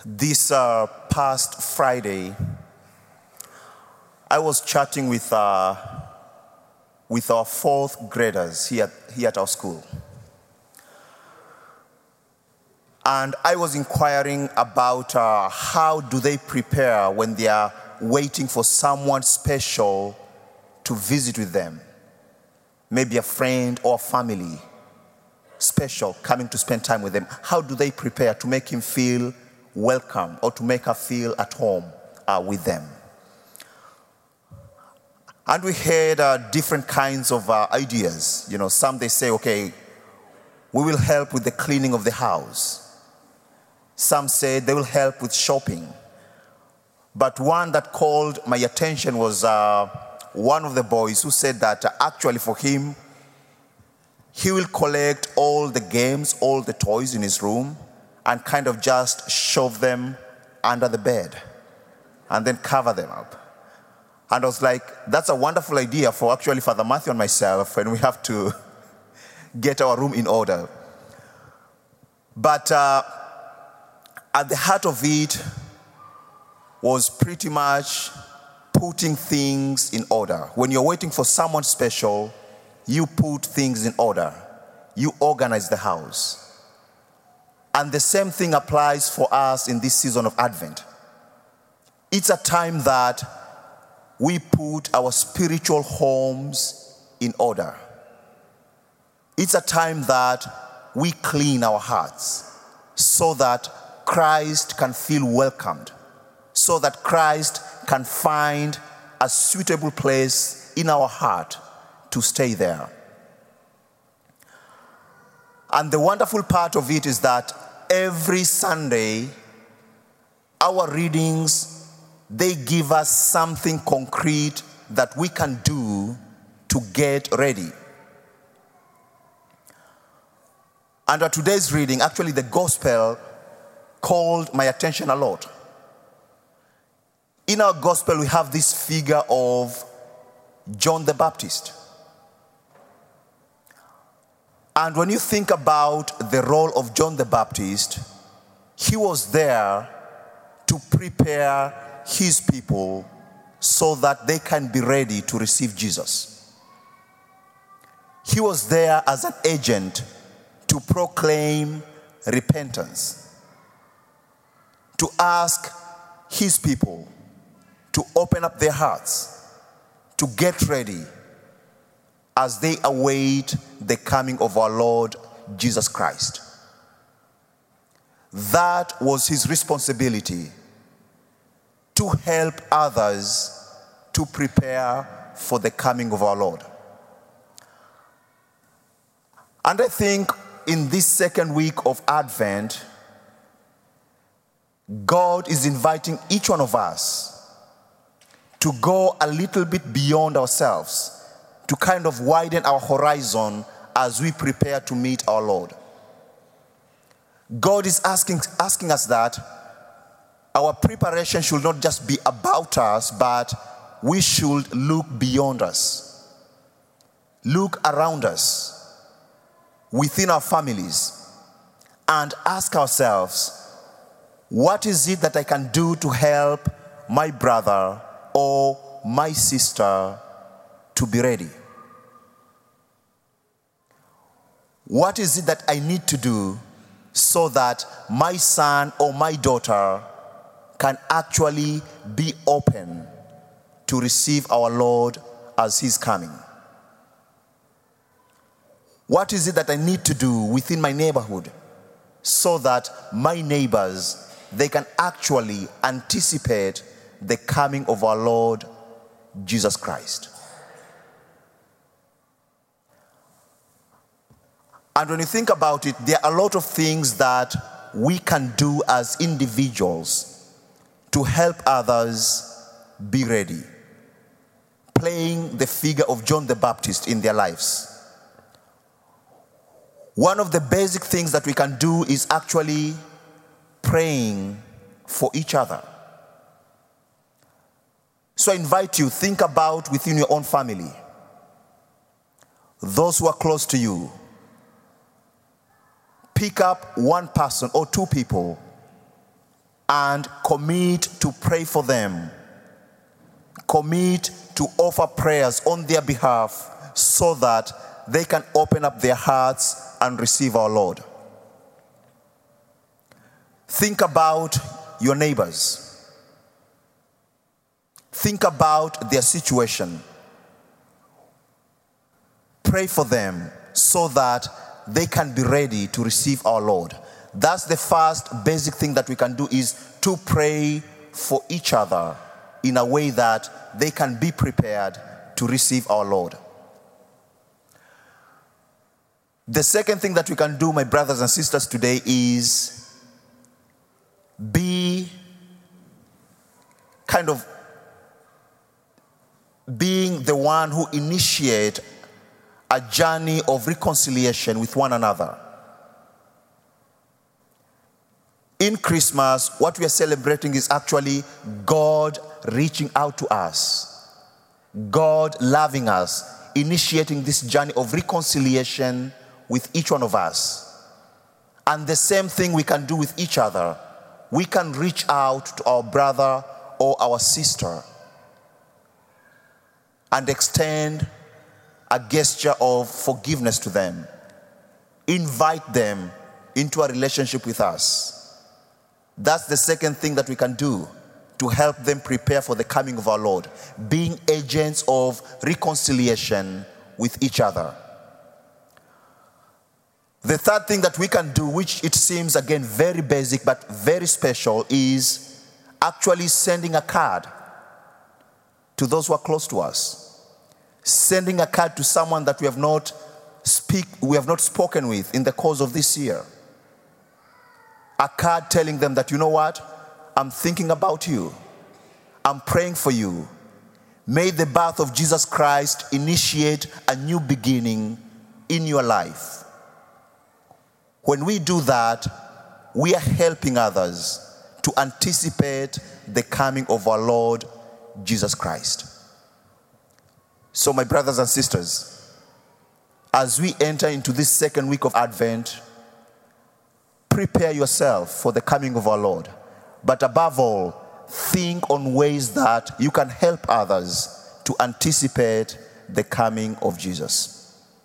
This past Friday, I was chatting with our fourth graders here at our school. And I was inquiring about how do they prepare when they are waiting for someone special to visit with them. Maybe a friend or family special coming to spend time with them. How do they prepare to make him feel welcome or to make her feel at home with them? And we had different kinds of ideas. You know, some they say, okay, we will help with the cleaning of the house. Some say they will help with shopping. But one that called my attention was one of the boys who said that actually for him, he will collect all the games, all the toys in his room and kind of just shove them under the bed and then cover them up. And I was like, that's a wonderful idea for actually Father Matthew and myself when we have to get our room in order. But at the heart of it was pretty much putting things in order. When you're waiting for someone special, you put things in order. You organize the house. And the same thing applies for us in this season of Advent. It's a time that we put our spiritual homes in order. It's a time that we clean our hearts so that Christ can feel welcomed, so that Christ can find a suitable place in our heart to stay there. And the wonderful part of it is that every Sunday, our readings, they give us something concrete that we can do to get ready. Under today's reading, actually the gospel called my attention a lot. In our gospel, we have this figure of John the Baptist. And when you think about the role of John the Baptist, he was there to prepare his people so that they can be ready to receive Jesus. He was there as an agent to proclaim repentance, to ask his people to open up their hearts, to get ready as they await the coming of our Lord Jesus Christ. That was his responsibility, to help others to prepare for the coming of our Lord. And I think in this second week of Advent, God is inviting each one of us to go a little bit beyond ourselves, to kind of widen our horizon as we prepare to meet our Lord. God is asking us that our preparation should not just be about us, but we should look beyond us. Look around us, within our families, and ask ourselves, what is it that I can do to help my brother or my sister to be ready? What is it that I need to do so that my son or my daughter can actually be open to receive our Lord as he's coming? What is it that I need to do within my neighborhood so that my neighbors, they can actually anticipate the coming of our Lord Jesus Christ? And when you think about it, there are a lot of things that we can do as individuals to help others be ready, playing the figure of John the Baptist in their lives. One of the basic things that we can do is actually praying for each other. So I invite you, think about within your own family, those who are close to you. Pick up one person or two people and commit to pray for them. Commit to offer prayers on their behalf so that they can open up their hearts and receive our Lord. Think about your neighbors. Think about their situation. Pray for them so that they can be ready to receive our Lord. That's the first basic thing that we can do, is to pray for each other in a way that they can be prepared to receive our Lord. The second thing that we can do, my brothers and sisters, today is be kind of being the one who initiate a journey of reconciliation with one another. In Christmas, what we are celebrating is actually God reaching out to us, God loving us, initiating this journey of reconciliation with each one of us. And the same thing we can do with each other. We can reach out to our brother or our sister and extend a gesture of forgiveness to them. Invite them into a relationship with us. That's the second thing that we can do to help them prepare for the coming of our Lord, being agents of reconciliation with each other. The third thing that we can do, which it seems again very basic but very special, is actually sending a card to those who are close to us. Sending a card to someone that we have not spoken with in the course of this year. A card telling them that, you know what, I'm thinking about you. I'm praying for you. May the birth of Jesus Christ initiate a new beginning in your life. When we do that, we are helping others to anticipate the coming of our Lord Jesus Christ. So, my brothers and sisters, as we enter into this second week of Advent, prepare yourself for the coming of our Lord. But above all, think on ways that you can help others to anticipate the coming of Jesus.